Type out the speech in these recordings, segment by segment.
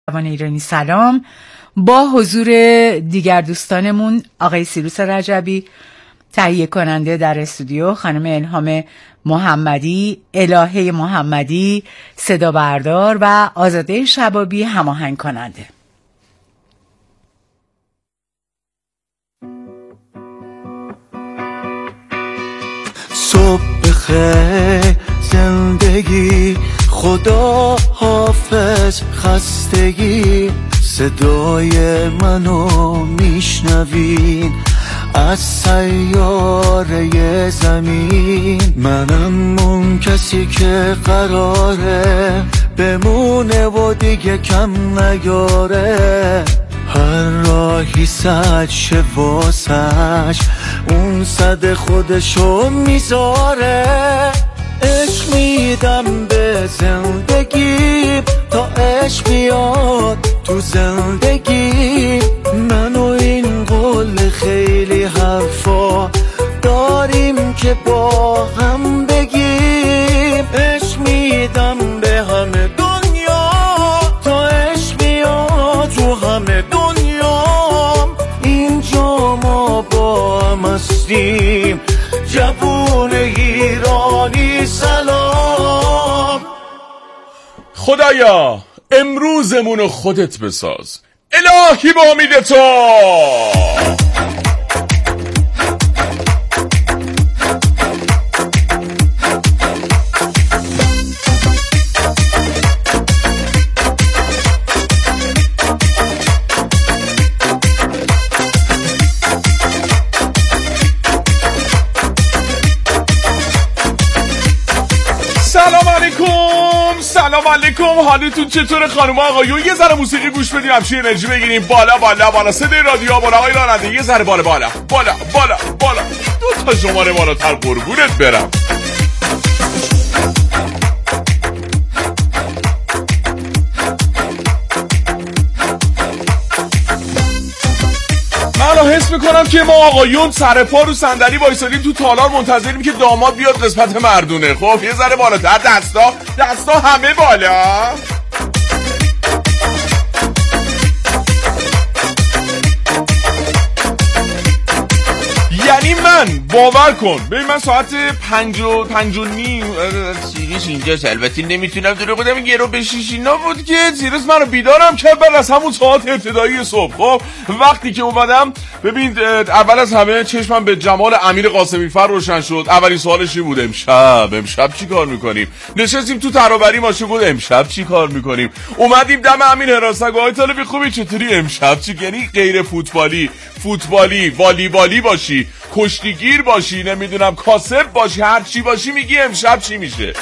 زبان ایرانی سلام. با حضور دیگر دوستانمون آقای سیروس رجبی تهیه کننده در استودیو، خانم الهام محمدی، الهه محمدی صدا بردار و آزاده شبابی هماهنگ کننده. صبح بخیر زندگی، خدا حافظ خستگی، صدای منو میشنوین از سیاره زمین. منم اون کسی که قراره بمونه و دیگه کم نیاره، هر راهی سد شه واسش اون صد خودشو میذاره. عشق میدم به زندگی تا عشق بیاد تو زندگی. من و این قول خیلی حرفا داریم که با هم بگیم. عشق میدم به همه دنیا تا عشق بیاد تو همه دنیا. اینجا ما با هم هستیم، جوون ایرانی سلام. خدایا امروزمونو خودت بساز، الهی با امید تو. سلام علیکم، حالتون چطوره خانم آقایون؟ یه ذره موسیقی گوش بدیم، همچین انرژی بگیریم. بالا بالا بالا صدای رادیو بالا، آقای راننده یه ذره بالا بالا بالا بالا بالا، دو تا شماره بالاتر، قربونت برم. من حس میکنم که ما آقایون سر پا رو صندلی وایسادیم تو تالار منتظریم که داماد بیاد قسمت مردونه. خب یه ذره بالاتر، دستا همه بالا. یعنی من باور کن، ببین من ساعت 5:05 سیریس اینجاست، البته نمیتونم دروغ بگم، یه رو به 6 اینا بود که سیریس منو بیدارم کرد بعد از همون ساعت ابتدایی صبح. خب وقتی که اومدم ببین، اول از همه چشمم به جمال امیر قاسمی فر روشن شد. اولین سوالش این بود امشب چی کار میکنیم؟ نشستیم تو ترابری ماشین، گفت امشب چی کار میکنیم؟ اومدیم دم امین حراست، آقای طالبی خوبی چطوری؟ امشب چی؟ یعنی غیر فوتبالی، والیبالی باشی، کشتیگیر باشی، نمیدونم کاسب باشی، هر چی باشی میگی امشب چی میشه.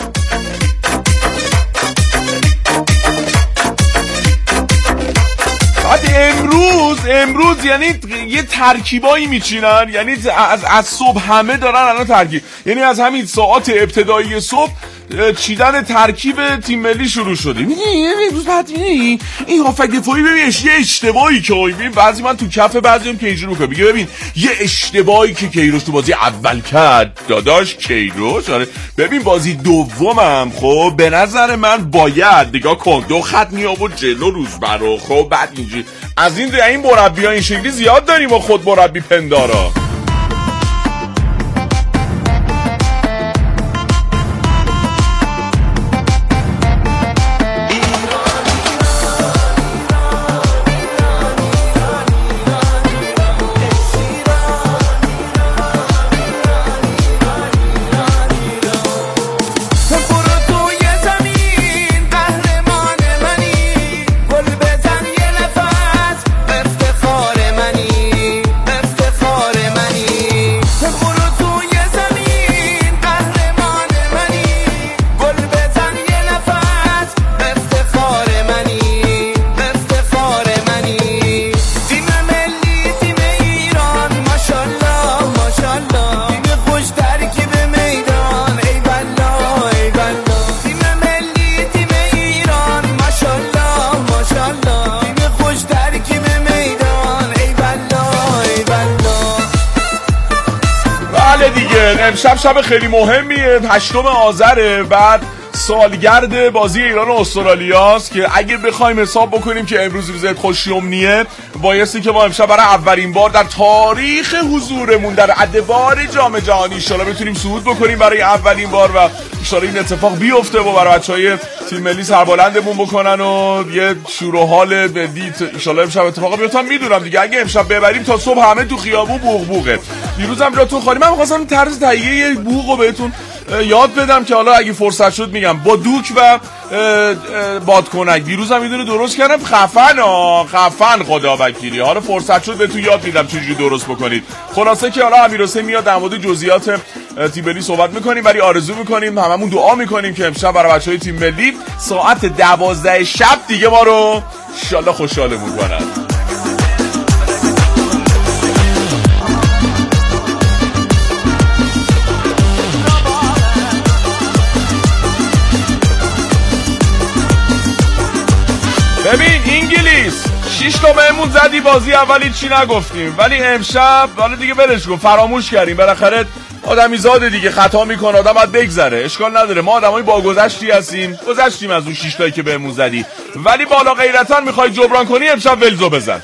بعد امروز یعنی یه ترکیبایی میچینن، یعنی از صبح همه دارن الان ترکیب، یعنی از همین ساعات ابتدایی صبح چیدن ترکیب تیم ملی شروع شده. امروز بعد این هافک دفاعی ببین یه اشتباهی که ببین بعضی من تو کف بعضیم که اینجوری میکنه، میگه ببین یه اشتباهی که کیروش تو بازی اول کرد، داداش کیروش. آره ببین بازی دومم خب به نظر من باید نگاه کن 2 خط می آورد جلو روزبرو. خب بعد اینجوری از این مربی‌ها این شکلی زیاد داریم با خود مربی پندارا. امشب شب خیلی مهمیه، 8 آذره. بعد سالگرد بازی ایران و استرالیاست که اگه بخوایم حساب بکنیم که امروز روز خوشیومنیه، بایستی که ما امشب برای اولین بار در تاریخ حضورمون در ادوار جام جهانی ان شاءالله بتونیم صعود بکنیم برای اولین بار و ان شاءالله این اتفاق بیفته و برای بچهای تیم ملی سربلندمون بکنن و یه شور و حال بدید ان شاءالله امشب اتفاق بیفته. میدونم دیگه اگه امشب ببریم تا صبح همه تو خیابون بوغ. دیروزم جاتون خالی. من می‌خواستم طرز تهیه بوغو بهتون یاد بدم که حالا اگه فرصت شد میگم با دوک و بادکنک. دیروزم میدونه درست کردم. خفن خدا وکیلی. حالا فرصت شد بهتون یاد میدم چجوری درست بکنید. خلاصه که حالا امیرحسین میاد در مورد جزئیات تیم ملی صحبت میکنیم، ولی آرزو میکنیم هممون دعا میکنیم که امشب برای بچهای تیم ملی ساعت 12 شب دیگه ما رو ان شاءالله خوشحالمون کنن. ببین انگلیس 6 تا بهمون زدی، بازی اولی چی نگفتیم، ولی امشب حالا دیگه ولش کن، فراموش کردیم. بالاخره آدمی زاده دیگه، خطا میکنه، آدم باید بگذره، اشکال نداره. ما آدمای با گذشتی هستیم، گذشتیم از اون 6 تایی که بهمون زدی، ولی بالا غیرتاً میخوای جبران کنی امشب ولزو بزن.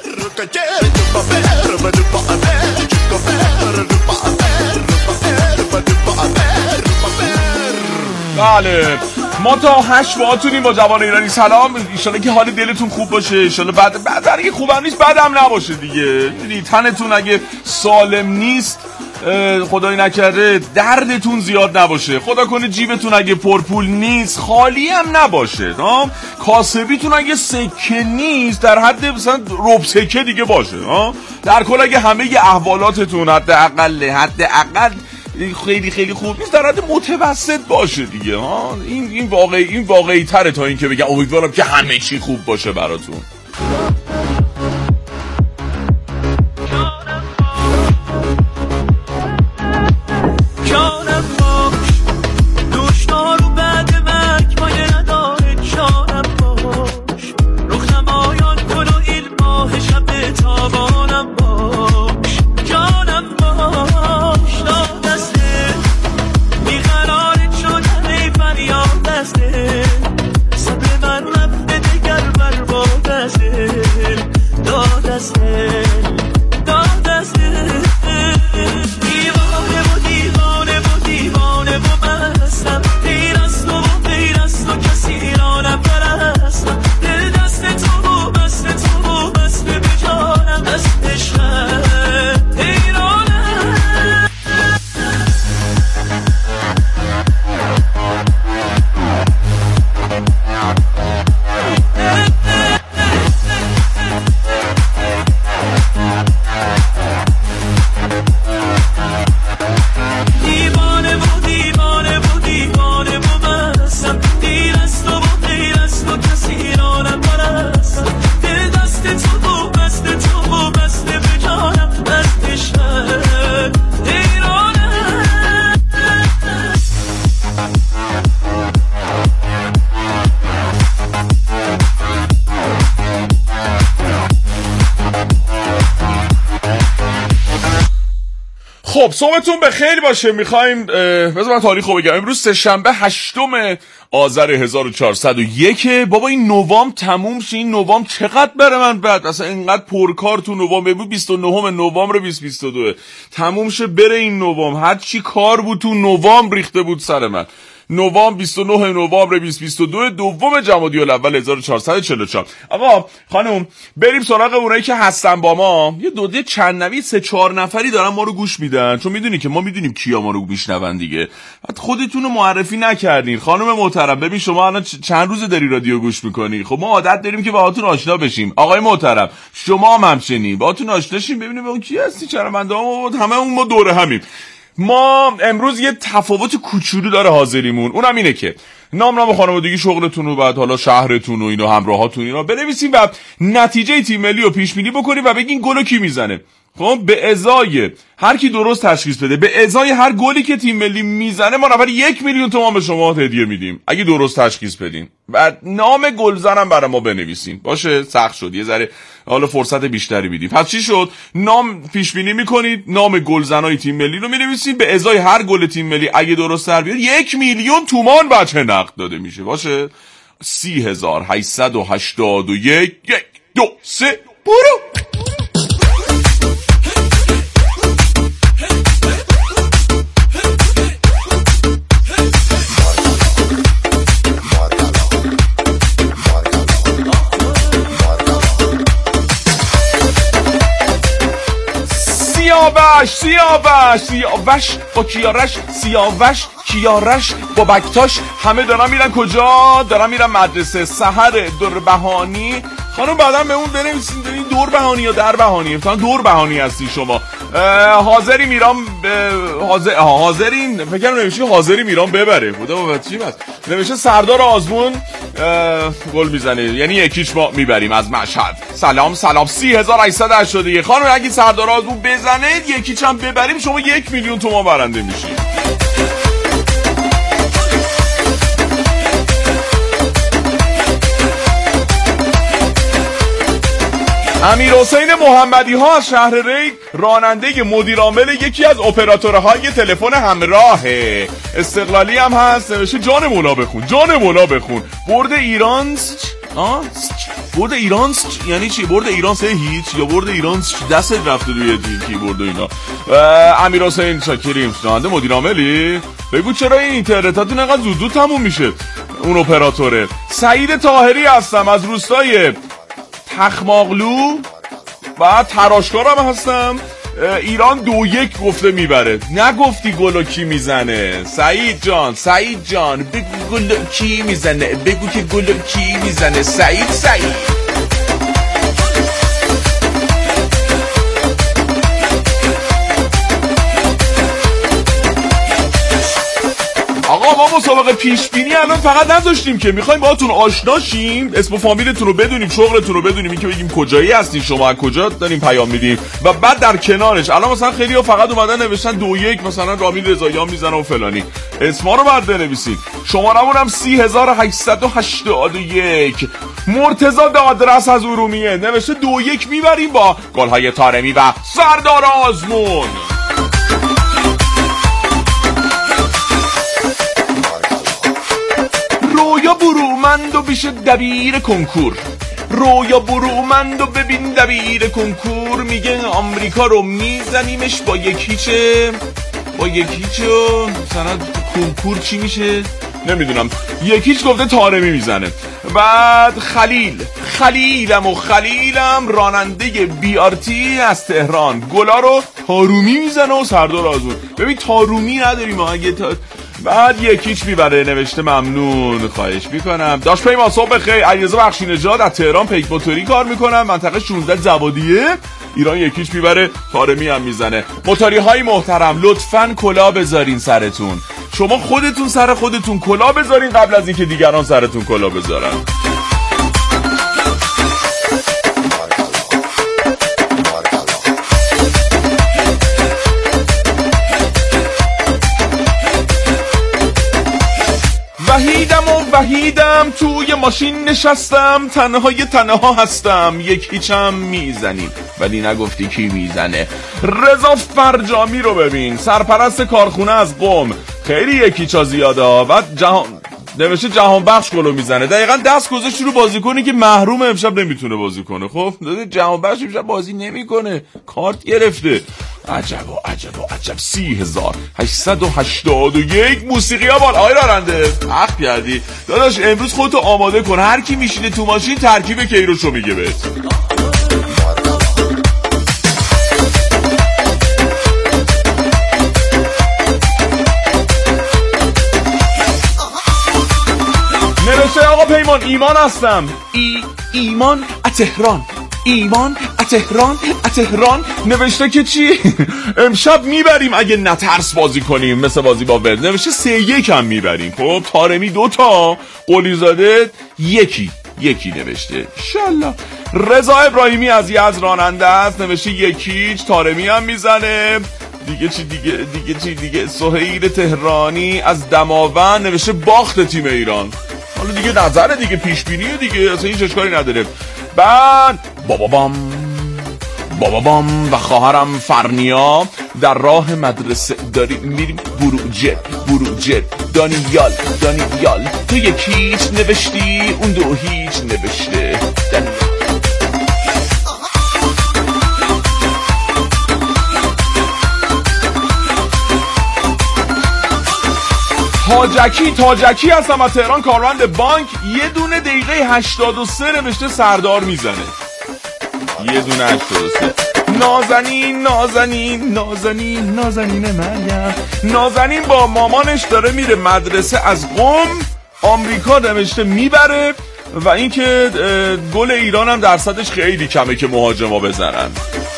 بله ما تا 8 باهاتونیم با جوان ایرانی. سلام، انشالله که حال دلتون خوب باشه، انشالله بعد اگه خوبم نیست بعدم نباشه دیگه. تنتون اگه سالم نیست خدای نکرده دردتون زیاد نباشه، خدا کنه جیبتون اگه پرپول نیست خالی هم نباشه، کاسبیتون اگه سکه نیست در حد مثلا ربع سکه دیگه باشه، در کل اگه همه احوالاتتون حداقل خیلی خیلی خوب نیست در حد متوسط باشه دیگه. این واقعی تره تا این که بگم امیدوارم که همه چی خوب باشه براتون. خب صبحتون بخیر باشه. میخوایم بذار من تاریخ رو بگم. امروز سه‌شنبه 8 آذر 1401. بابا این نوامبر تموم شه. این نوامبر چقدر بره من بعد اصلا اینقدر پرکار تو نوامبر بود. 29 نوامبر 2022 تموم شه بره این نوامبر. هر چی کار بود تو نوامبر ریخته بود سر من. نوامبر 29 نوامبر 2022 دوم جمادی الاول 1444. آقا خانم بریم سراغ اونایی که هستن با ما. یه دوده چند نوی 3-4 نفری دارن ما رو گوش میدن، چون میدونی که ما میدونیم کیا ما رو میشنون دیگه. بعد خودتون رو معرفی نکردین. خانم محترم ببین شما الان چند روز داری رادیو گوش میکنی؟ خب ما عادت داریم که باهاتون آشنا بشیم. آقای محترم شما هم همچنین باهاتون آشنا شیم ببینیم اون کی هستی. شرمنده‌ها همه اون ما دوره همیم. ما امروز یه تفاوت کوچولو داره حاضریمون، اونم اینه که نام خانوادگی شغلتون رو بعد حالا شهرتون و اینو همراهاتون اینا بنویسین و نتیجه تیم ملی رو پیش بینی بکنین و بگین گلو کی میزنه. خب به ازای هر کی درست تشخیص بده، به ازای هر گلی که تیم ملی میزنه ما نفر 1 میلیون تومان به شما هدیه میدیم اگه درست تشخیص بدین. بعد نام گلزنم برای ما بنویسین. باشه سخت شد یه ذره، حالا فرصت بیشتری میدیم. پس چی شد؟ نام پیش بینی میکنید، نام گلزنای تیم ملی رو مینویسید، به ازای هر گل تیم ملی اگه درست در بیاد 1 میلیون تومان بچه نقد داده میشه. باشه 30,881 1 2 3 برو. سیاوش با کیارش، سیاوش کیارش با بکتاش، همه دارن میرن کجا؟ دارن میرن مدرسه. سحر دور بهانی. خانم بعدا به اون بنویسین دارین دور بهانی یا در بهانی؟ مثلا دور بهانی هستی شما. حاضری میرام حاضرین، فکر کنم نوشته حاضری میرام ببره. خدا با چی بس نوشته سردار آزمون گل میزنه، یعنی یکیش ما میبریم از مشهد. سلام 30,881. خانم اگه سردار آزمون بزنه یکیش هم ببریم شما 1 میلیون تومان برنده میشید. امیرحسین محمدی ها از شهر ری، راننده مدیر عامل یکی از اپراتورهای تلفن همراه استقلالی هم هست. نوشته جان مولا بخون، جان مولا بخون. برد ایران برد ایران یعنی چی؟ برد ایران 3-0 یا برد ایران دست رفته روی کیبورد و اینا. امیرحسین شاکریم، راننده مدیر عاملی، بگو چرا این اینترنتاتون انقدر زود تموم میشه؟ اون اپراتوره. سعید طاهری هستم از روستای تخماقلو و تراشکارم هستم. ایران 2-1 گفته میبره. نگفتی گلو کی میزنه؟ سعید جان بگو گلو کی میزنه، بگو که گلو کی میزنه. سعید آقا ما مسابقه پیش بینی الان فقط نذاشتیم که میخوایم باهاتون آشنا شیم، اسم و فامیلتون رو بدونیم، شغلتون رو بدونیم، این که بگیم کجایی هستین شما، از کجا داریم پیام میدیم، و بعد در کنارش الان مثلا خیلی‌ها فقط اومدن نوشتن 2-1 مثلا رامین رضاییان میزنه و فلانی. اسما رو بعد بنویسید. شماره‌مون هم 30,881. مرتضی دادرس از ارومیه نوشته 2-1 میبریم با گل‌های طارمی و سردار آزمون. رویا برومند و بیشه دبیر کنکور، رویا برومند و ببین دبیر کنکور، میگه آمریکا رو میزنیمش با یکیچه مثلا کنکور چی میشه نمیدونم، یکیچ گفته طارمی میزنه. بعد خلیلم راننده BRT از تهران گلا رو تارومی میزنه و سردار آزمون. ببین تارومی نداریم اگه بعد یکیچ میبره نوشته ممنون، خواهش میکنم. داشت پیمان صبح خیر. علیرضا بخشی نژاد از تهران پیک موتوری کار میکنم، منطقه 16 زوادیه، ایران یکیچ میبره طارمی هم میزنه. موتوری های محترم لطفاً کلاه بذارین سرتون، شما خودتون سر خودتون کلاه بذارین قبل از اینکه دیگران سرتون کلاه بذارن. وحیدم توی ماشین نشستم، تنها هستم، یکیچم میزنیم ولی نگفتی کی میزنه. رضا فرجامی رو ببین، سرپرست کارخونه از قم، خیلی یکیچا زیاده. بعد نوشته جهان بخش گلو میزنه، دقیقاً دست گذاشت رو بازیکنی که محروم امشب نمیتونه بازی کنه. خب جهان بخش امشب بازی نمیکنه، کارت گرفته. عجب 30,881. موسیقی ها بال. آقای راننده حق کردی داداش، امروز خودتو آماده کن، هر کی میشینه تو ماشین ترکیب کیروشو میگه بهت. نوشته آقا پیمان ایمان هستم، ایمان از تهران نوشته که چی؟ امشب میبریم اگه نترس بازی کنیم مثل بازی با ورد. نوشته 3-1 هم میبریم. خب طارمی 2 تا، قلیزاده یکی نوشته. انشالله رضا ابراهیمی از یزد راننده است، نوشته یکیچ طارمی هم میزنه. دیگه سهیل تهرانی از دماوند نوشته باخت تیم ایران. حالا دیگه نظر دیگه پیش بینیه دیگه، اصلا هیچ اشکالی نداره. بعد بابام و خواهرم فرنیا در راه مدرسه داریم میریم بروجه دانیال تو یکیچ نوشتی اون دو هیچ نوشته. تاجکی هستم از تهران، کارمند بانک. یه دونه دقیقه 83 نوشته سردار میزنه. یه دونه 83. نازنین مریم. نازنین با مامانش داره میره مدرسه از قم، آمریکا نوشته میبره. و اینکه گل ایران هم درصدش خیلی کمه که مهاجما بزنن.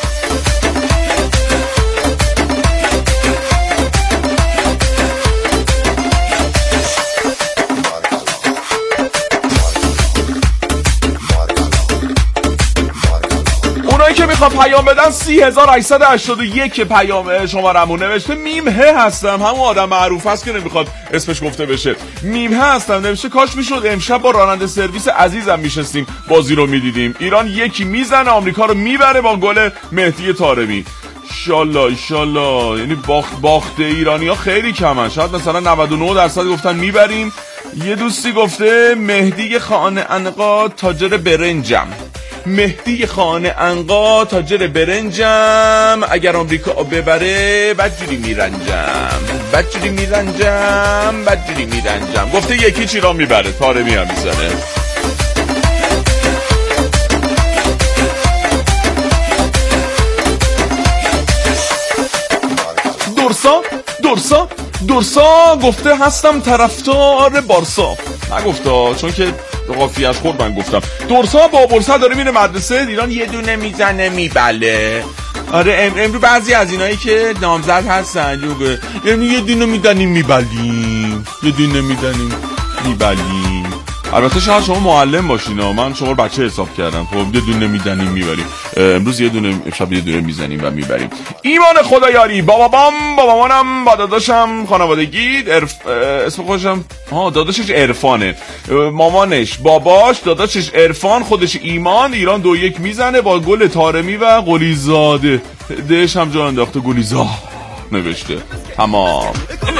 که میخوام پیام بدن 3881 پیام شمارمون. نوشته میمه هستم، همون آدم معروف هست که نمیخواد اسمش گفته بشه. میمه هستم نوشته کاش میشد امشب با راننده سرویس عزیزم میشستیم بازی رو میدیدیم. ایران یکی میزنه آمریکا رو میبره با گل مهدی طارمی. ایشالله. یعنی باخت ایرانی ها خیلی کمن، شاید مثلا 99% گفتن میبریم. یه دوستی گفته مهدی خانه انقا تاجر برنجم. اگر آمریکا ببره بدجوری میرنجم. گفته یکی چی را میبره، طارمی هم میزنه. دورسا گفته هستم طرفدار بارسا. نگفته چون که قافیه‌اش خورد، من گفتم. دورسا با بورسا داره میره مدرسه، ایران یه دونه میزنه میبله. آره امروز بعضی از اینایی که نامزد هستن یه دونه میدنیم میبلیم. البته شاید شما معلم باشین، من شما رو بچه حساب کردم. خب یه دونه میدنیم میبریم. امروز یه دونه، امشب یه دونه میزنیم و میبریم. ایمان خدایاری با مامانم با داداشم خانوادگی اسم خودشم داداشش عرفانه، مامانش باباش، داداشش عرفان، خودش ایمان. ایران 2-1 میزنه با گل طارمی و قلیزاده. دهش هم جا انداخته گلیزا نوشته. تمام.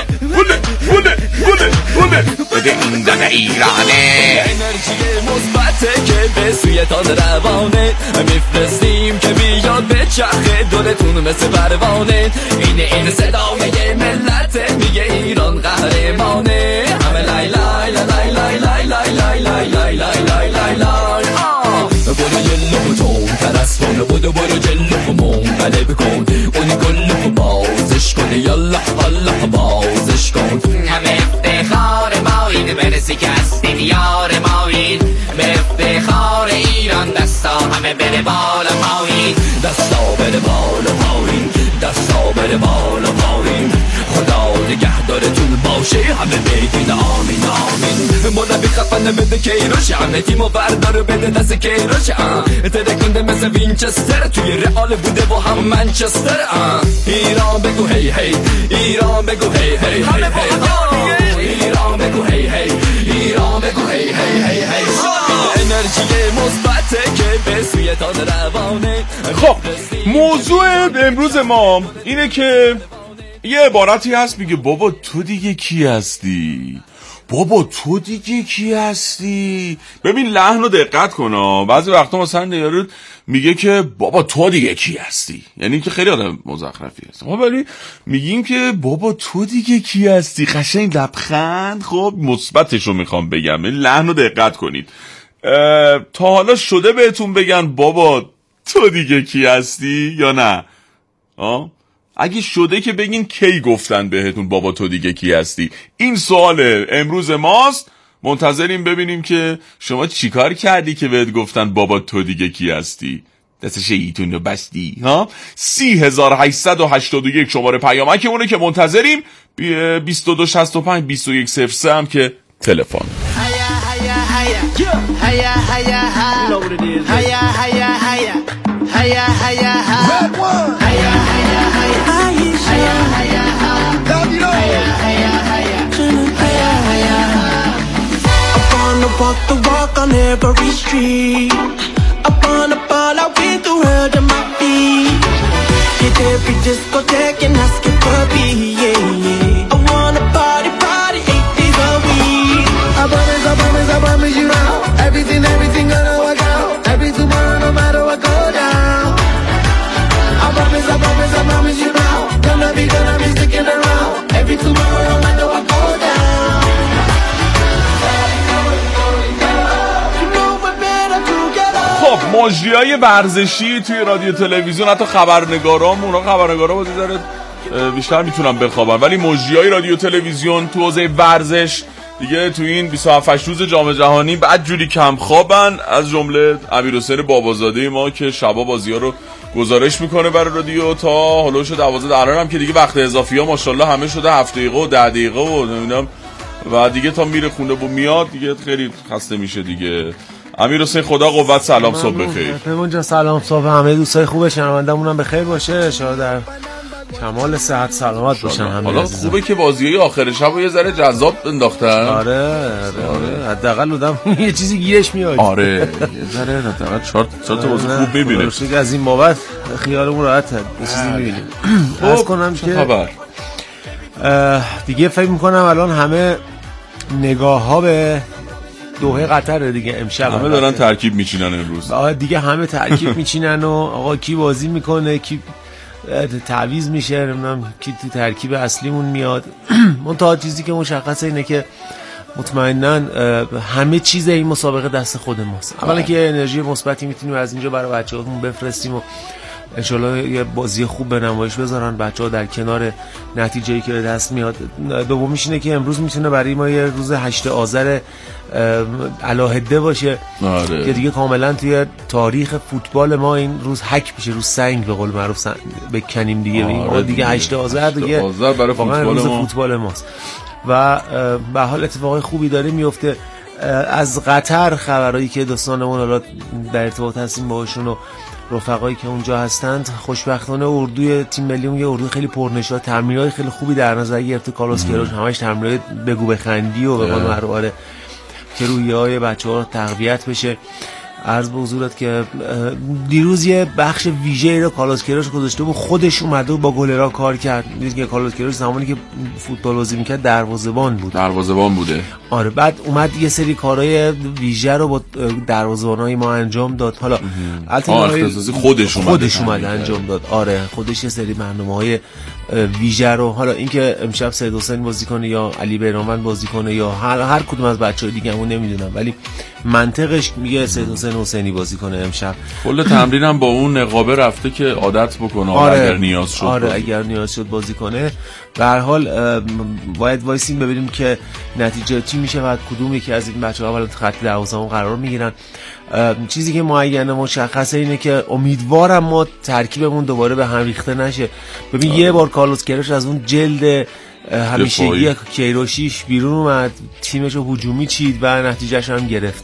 گله بده این دانه ایرانه. انرژی مثبته که به سویتان روانه میفرستیم که بیاد به چرخه دلتون مثل پروانه. این صدای ملت میگه ایران قهرمانه. همه لای لای لای لای لای لای لای لای لای لای لای لای لای. برو جلو تو ترسون، برو جلو منقلب کن اون گل بازش کن، یالا الله بازش کن. همه افتخار مایید برسی که هستین یار مایید، به افتخار ایران دستا همه بره بالا پایین، دستا بره بالا پایین، دستا بره بالا پایین. خدا نگهدارتون باشه، همه بگید آمین آمین. مربی خفن بده کیروش، همه تیمو بردار بده دست کیروش. ترکنده مثل وینچستر، توی رئال بوده با هم منچستر. ایران بگو هی هی، ایران بگو هی هی هی، ایران بگو هی هی، ایران بگو هی هی هی هی. انرژی مثبته که به سویتان روانه. خب موضوع امروز ما اینه که یه عبارتی هست میگه بابا تو دیگه کی هستی؟ ببین لحن رو دقت کن. بعضی وقتا مثلا یارو میگه که بابا تو دیگه کی هستی، یعنی که خیلی آدم مزخرفی هست. ما ولی میگیم که بابا تو دیگه کی هستی، قشنگ لبخند. خب مثبتش رو میخوام بگم، لحن رو دقت کنید. تا حالا شده بهتون بگن بابا تو دیگه کی هستی یا نه؟ اگه شده که بگین کی گفتن بهتون بابا تو دیگه کی هستی. این سوال امروز ماست. منتظریم ببینیم که شما چیکار کردی که بهت گفتن بابا تو دیگه کی هستی. دست شیطون رو بستی 3881 شماره پیامک اونه که منتظریم. 2265 2103 هم که تلفن. Hiya, hiya, hi. You know what it is. Hiya, hiya, hiya. Hiya, hiya, hi. Red one. Hiya, hiya, hiya. Hiya, hiya, hi. Hiya, hiya, hiya. Hiya, hiya, hi. I wanna walk the walk on every street. I wanna fall out with the world at my feet. Hit every discotheque and ask it for me, yeah, yeah. I wanna party, 8 days a week. I promise you now. Everything gonna work out. Every tomorrow, no matter what go down. I promise you now. Gonna be sticking around. Every tomorrow, no matter what go down. You know we're better together. خب مجریای ورزشی توی رادیو تلویزیون، حتی خبرنگارا بازی داره بیشتر میتونن بخوابن، ولی مجریای رادیو تلویزیون تو حوزه ورزش دیگه تو این 27 روز جام جهانی بعد جوری کم خوابن، از جمله امیرحسین بابازاده ما که شبا بازی‌ها رو گزارش میکنه برای رادیو تا هلوش 12 الان هم که دیگه وقت اضافی‌ها ماشاءالله همه شده 7 دقیقه و 10 دقیقه و نمیدونم و دیگه تا میره خونه و میاد دیگه خیلی خسته میشه دیگه. امیرحسین خدا قوت، سلام، صبح بخیر. پیمان جان سلام، صبح همه دوستای خوب شنوندمون هم بخیر باشه، ان شاءالله در کمال صحت سلامت باشن همه. حالا خوبه که بازیای آخر شب یه ذره جذاب انداختن. آره حداقل آدم یه چیزی گیرش میاد. آره یه ذره حداقل 4 تا بازی خوب ببینه. از این بابت خیالمون راحته، یه چیزی می‌بینیم. عرض کنم که خبر دیگه فکر می‌کنم الان همه نگاه‌ها به دوحه قطر دیگه امشب همه دارن ترکیب میچینن امروز. دیگه همه ترکیب میچینن و آقا کی بازی میکنه، کی تعویض میشه، نمیدونم کی تو ترکیب اصلیمون میاد. منتها چیزی که مشخصه اینه که مطمئناً همه چیز این مسابقه دست خود ماست. اولا که انرژی مثبتی میتونیم از اینجا برای بچه‌هامون بفرستیم و ان شاءالله یه بازی خوب به نمایش بذارن بچه‌ها در کنار نتیجه‌ای که به دست میاد. دومیش اینه که امروز میتونه برای ما یه روز 8 آذر علاهده باشه که دیگه کاملا توی تاریخ فوتبال ما این روز حک میشه، روز سنگ به قول معروف بکنیم دیگه. دیگه 8 آذر دیگه برای فوتبال ماست و به حال اتفاقای خوبی داره میفته. از قطر خبرایی که دوستانمون حالا در ارتباط هستیم باهاشون و رفقایی که اونجا هستند، خوشبختانه اردوی تیم ملیمون یه اردوی خیلی پرنشاط، تمرینای خیلی خوبی در نظر گرفته. کارلوس کیروش همش تمرینای بگو بخندی و به قول معروف که رویه‌های بچه‌ها تقویت بشه. عرض به حضورت که دیروز یه بخش ویژه‌ای رو کارلوس کیروش گذاشته بود، خودش اومده و با گلرها کار کرد. می‌دونید که کارلوس کیروش زمانی که فوتبال بازی می‌کرد دروازه‌بان بوده. آره بعد اومد یه سری کارهای ویژه رو با دروازه‌بانای ما انجام داد. حالا اختصاصی خودش اومد انجام داد. آره خودش یه سری برنامه‌های ویژه رو، حالا اینکه امشب سید حسین بازی کنه یا علی بیرانوند بازی کنه یا هر کدوم از بچه‌های دیگه‌مون نمیدونم، ولی منطقش میگه سید حسینی بازی کنه امشب. کل تمرینم با اون نقابه رفته که عادت بکنه. اگر نیاز شد اگر نیاز شد بازی کنه. به هر حال باید وایسیم ببینیم که نتیجه چی میشه و کدوم یکی از این بچه‌ها اول خط 12 قرار میگیرن. چیزی که معینه مشخصه اینه که امیدوارم ما ترکیبمون دوباره به هم ریخته نشه. ببین یه بار کارلوس کیروش از اون جلد همیشگی کیروشیش بیرون اومد، تیمشو هجومی چید و نتیجهش هم گرفت.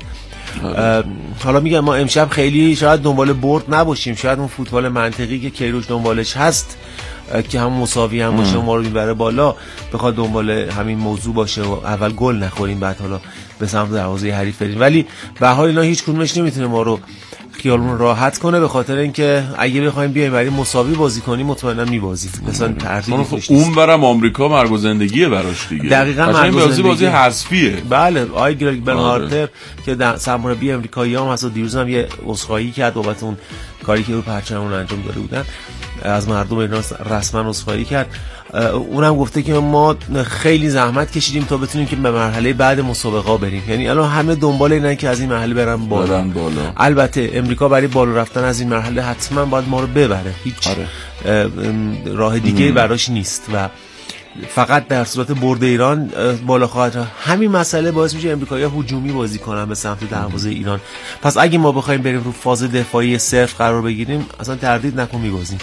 حالا میگم ما امشب خیلی شاید دنبال برد نباشیم، شاید اون فوتبال منطقی که کیروش دنبالش هست که هم مساوی هم باشه و ما رو میبره بالا بخواد دنبال همین موضوع باشه و اول گل نخوریم بعد حالا به سمت دروازه حریف بریم. ولی به حال اینا هیچ کدومش نمیتونه ما رو خیالمون راحت کنه، به خاطر اینکه اگه بخوایم بیایم برای مساوی بازی کنیم مطمئنا میبازیم. مثلا ترتیبش اونورم آمریکا مرگ و زندگیه براش دیگه. دقیقاً مرگ و زندگی بازی حذفیه. بله آی گرگ برنارتر که سرمربی آمریکایی هم هست و دیروز هم یه عذرخواهی کرد بابت اون کاری که رو پرچممون انجام داده بودن، از مردم ایران رسما عذرخواهی کرد. اونم گفته که ما خیلی زحمت کشیدیم تا بتونیم که به مرحله بعد مسابقه بریم. یعنی الان همه دنبال اینن که از این مرحله برن بالا. البته امریکا برای بالا رفتن از این مرحله حتما باید ما رو ببره، هیچ راه دیگه‌ای براش نیست و فقط در صورت برد ایران بالا خواهد رفت. همین مسئله باعث میشه امریکایی‌ها هجومی بازی کنن به سمت دروازه ایران. پس اگه ما بخوایم بریم رو فاز دفاعی صرف قرار بگیریم اصلا تردید نکن میبازیم.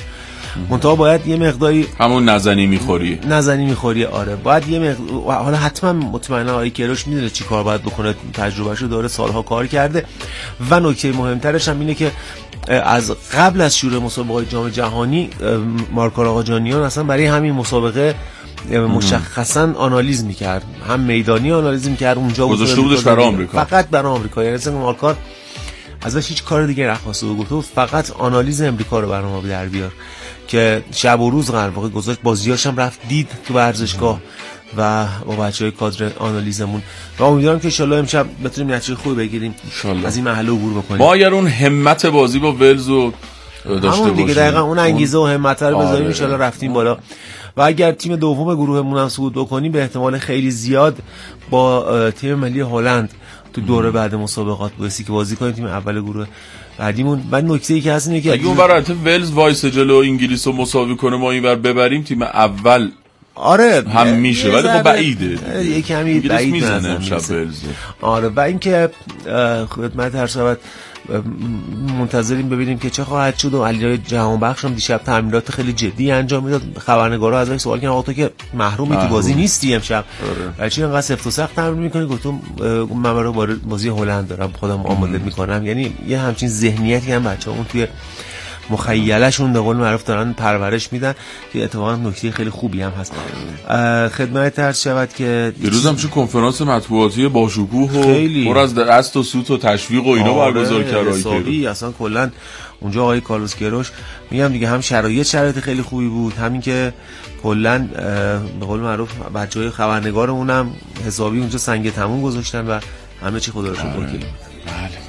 منتها باید یه مقداری همون نزنی میخوری. آره باید یه حالا حتما مطمئنا آقای کیروش میدونه چی کار باید بکنه، تجربهشو داره، سالها کار کرده. و نکته مهمترش هم اینه که از قبل از شروع مسابقات جام جهانی مارکار آقاجانیان اصلا برای همین مسابقه مشخصا آنالیز میکرد، هم میدانی آنالیز میکرد، اونجا گذاشته بودش برای آمریکا، فقط برای آمریکا. یعنی اصلا مارکار ازش هیچ کار دیگه نخواسته و گفت فقط آنالیز امریکا رو برای ما در بیار، که شب و روز در واقع گذاشت، بازیاش هم رفت دید تو ورزشگاه و با بچهای کادر آنالیزمون. و امیدوارم که ان شاءالله امشب بتونیم نتیجه خوبی بگیریم، از این مرحله عبور بکنیم. ما اگر اون همت بازی با ولز رو داشته باشیم دیگه، دقیقاً اون انگیزه و همت رو بذاریم ان شاءالله رفتیم بالا. و اگر تیم دوم گروهمون هم صعود بکنیم به احتمال خیلی زیاد با تیم ملی هلند تو دوره بعد مسابقات بایستی که بازی کنیم تیم اول گروه بعدیمون. بعد نکته‌ای که هست اینه که اگه اون برای ولز وایس جلو انگلیس رو مساوی کنه ما اینور ببریم تیم اول آره هم میشه، ولی خب بعیده یه کمی بعید میزنه امشب ولز. آره و اینکه خدمت هر شود منتظریم ببینیم که چه خواهد شد. و علی جهانبخش هم دیشب تمرینات خیلی جدی انجام میداد. خبرنگارا ازش سوال کردن آقا تو که محرومی تو بازی نیستی امشب، بچه‌ها اینقدر سفت و سخت تمرین میکنی؟ گفتم من برای بازی هلند دارم خودم آماده میکنم. یعنی یه همچین ذهنیتی هم بچه‌ها اون توی مخیلشون به قول معروف دارن پرورش میدن که اتفاقا نکته خیلی خوبی هم هست. خدمت عرض شود که دیروز هم چه کنفرانس مطبوعاتی با شکوه و پر از دست و سوت و تشویق و اینا برگزار کرد. اصلا کلا اونجا آقای کارلوس کیروش میگم دیگه هم شرایط خیلی خوبی بود، همین که کلا به قول معروف بچهای خبرنگارمون هم حسابی اونجا سنگ تموم گذاشتن و همه چی خدا رو شکر. بله.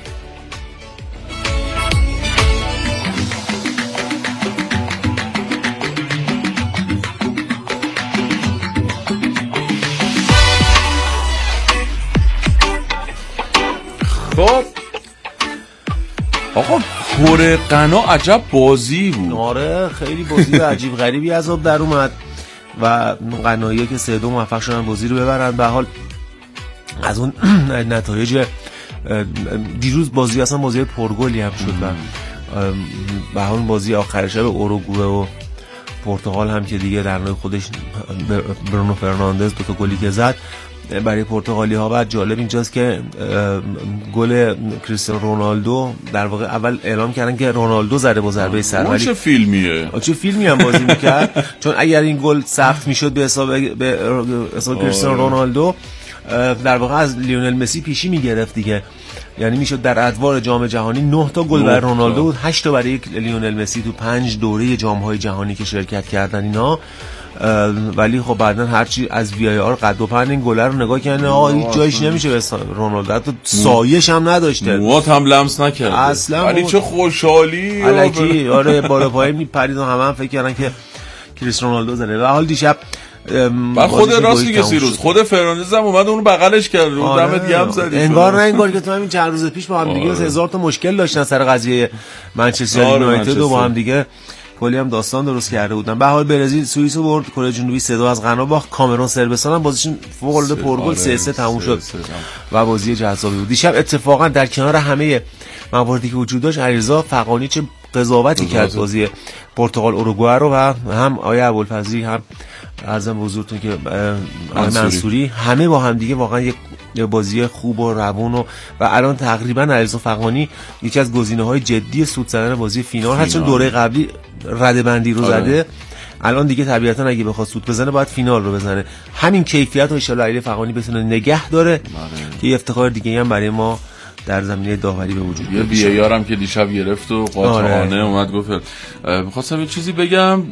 خب آقا کره قنا عجب بازی بود. آره خیلی بازی عجیب غریبی از آب در اومد و قنایی که 3-2 موفق شدن بازی رو ببرن. به حال از اون نتایج دیروز بازی اصلا بازی پرگلی هم شد و به حال بازی آخر شب اوروگوئه و پرتغال هم که دیگه در نوع خودش برونو فرناندز 2 گلی که زد برای پرتغالی ها. بعد جالب اینجاست که گل کریستیانو رونالدو در واقع اول اعلام کردن که رونالدو زده با ضربه سر، ولی چه فیلمیه، چه فیلمی هم بازی میکرد چون اگر این گل ثبت میشد به حساب کریستیانو رونالدو در واقع از لیونل مسی پیشی میگرفت دیگه. یعنی میشد در ادوار جام جهانی 9 تا گل برای رونالدو بود، 8 تا برای لیونل مسی تو 5 دوره جام‌های جهانی که شرکت کردن اینا. ولی خب بعدن هرچی از وی آی آر قد و پهن این گله رو نگاه کردن هیچ جایش نمیشه به رونالدو، حتی سایش هم نداشته، موات هم لمس نکرده اصلا. ولی چه خوشحالی الکی آره بالا پای میپرید و همه هم فکر کردن که کریستیانو رونالدو زده. و حال دیشب بعد خود راست میگه سیروس خود فرناندز هم اومد اونو بغلش کرد رو دمت گرم زدی. انگار نه انگار که تو همین چند روز پیش با هم دیگه 1000 تا مشکل داشتن سر قضیه منچستر یونایتد و با هم دیگه کلی هم داستان درست کرده بودن. به حال برزیل سوئیس رو برد، کره جنوبی 3-2 از غنا باخت، کامرون صربستان هم بازیشون فوق العاده پرگل 3-3 تموم شد و بازی جذابی بود. دیشب اتفاقا در کنار همه مواردی که وجود داشت علیرضا فغانی چه قضاوتی کرد بازی پرتغال اوروگوئه رو و هم آیه ابوالفضلی هم عرضم به حضورتون که منصوری همه با هم دیگه واقعا یک بازی خوب و روون و الان تقریبا علیرضا فغانی یکی از گزینه‌های جدی سود زدن بازی فینال هست، چون دوره قبلی ردبندی رو زده. الان دیگه طبیعتا اگه بخواد سود بزنه باید فینال رو بزنه. همین کیفیت رو ان شاء الله علیرضا فغانی بتونه نگه داره که یه افتخار دیگه هم برای ما در زمینه داوری به وجود بیاد. یه بی هم که دیشب گرفت و قاطعانه اومد گفت. می‌خواستم یه چیزی بگم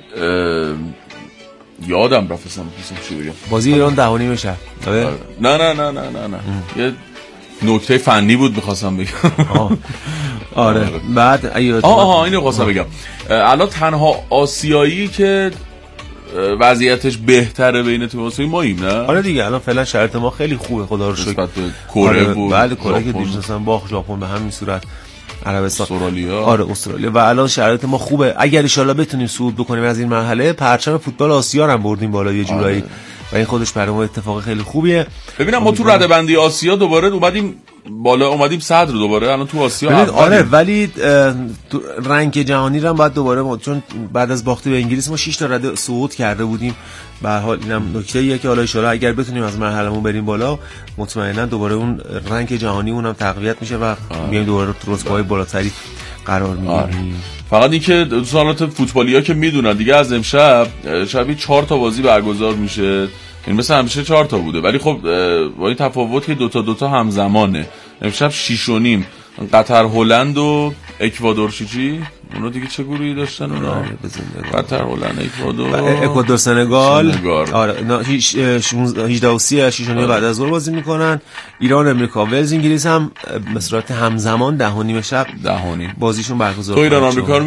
یادم رفت اصلا چی بگم. بازی ایران 10:30 شب. نه یه نکته فنی بود می‌خواستم بگم. آره بعد اینو خواستم بگم. الان تنها آسیایی که وضعیتش بهتره بین تیم‌های ماییم نه؟ آره دیگه الان فعلا شرایط ما خیلی خوبه خدا رو شکر. کره بود. بله کره که دیروز مثلا باخت ژاپن به همین صورت، عربستان، استرالیا. آره استرالیا. و الان شرایط ما خوبه. اگر ان شاءالله بتونیم صعود بکنیم از این مرحله پرچم فوتبال آسیا هم بردیم بالا یه جورایی و این خودش برای ما اتفاق خیلی خوبیه. ببینم ما تو ردبندی آسیا دوباره اومدیم بالا اومدیم صدر دوباره الان تو آسیا. آره ولی رنگ جهانی رو هم باید دوباره چون بعد از باخت به انگلیس ما 6 تا رده صعود کرده بودیم. به هر حال اینم نکته‌ایه که حالا ان شاءالله اگر بتونیم از مرحله‌مون بریم بالا مطمئنا دوباره اون رنگ جهانی اونم تقویت میشه و میایم دوباره تو رتبه‌های بالاتری قرار میگیریم. فقط این که دوستانات فوتبالیا که میدونن دیگه از امشب شبی 4 تا بازی برگزار میشه. این مثل همیشه 4 تا بوده ولی خب با این تفاوت که دو تا همزمانه. امشب 6:30 قطر هلند و اکوادور چی؟ اونا دیگه چه گروهی داشتن اونا؟ قطر هلند اکوادور سنگال. آره 18 6:30 بعد از ظهر بازی میکنن. ایران امریکا ولز انگلیس هم به صورت همزمان 10:30 شب بازیشون برگزار. تو ایران آمریکا